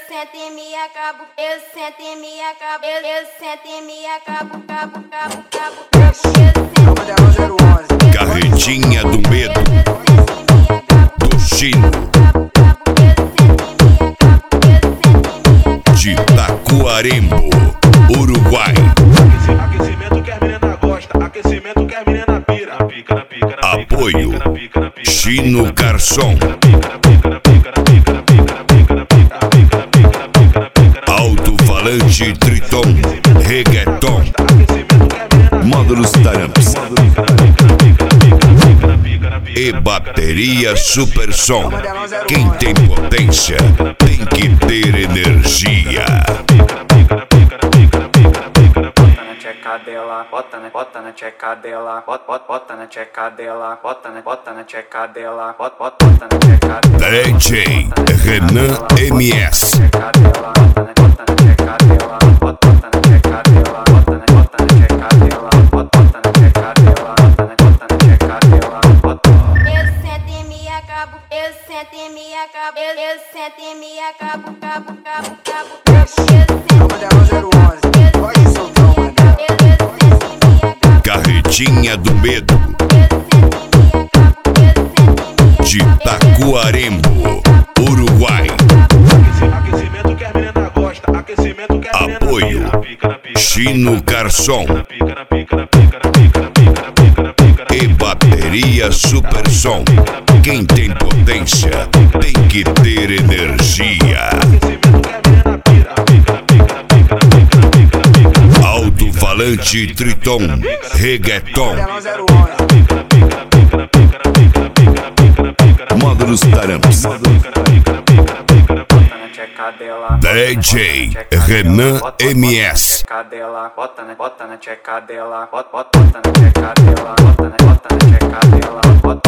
sento e me acabo, eu sento e me acabo, eu sento e me acabo, Carretinha do medo do Chino de Taquarembo, Uruguai. Aquecimento que as menina gosta, aquecimento que as menina pira. Apoio Chino Garçom. Alto-falante Triton, reggaeton, módulos Taramps e bateria super som. Quem tem potência tem que ter energia. Bota na tcheca dela, bota na tcheca dela, bota na tcheca dela, bota na tcheca dela. DJ Renan MS. Eu sento e me acabo, eu sento e me acabo, Carretinha do medo de Taquarembo, Uruguai. Aquecimento que as menina gosta, aquecimento que as menina Apoio Chino Garçom e bateria super som. Quem tem potência tem que ter energia. Alto-falante Triton, reggaeton, módulos Taramps. DJ Renan MS. Bota na tcheca dela, bota na tcheca dela, bota na tcheca dela,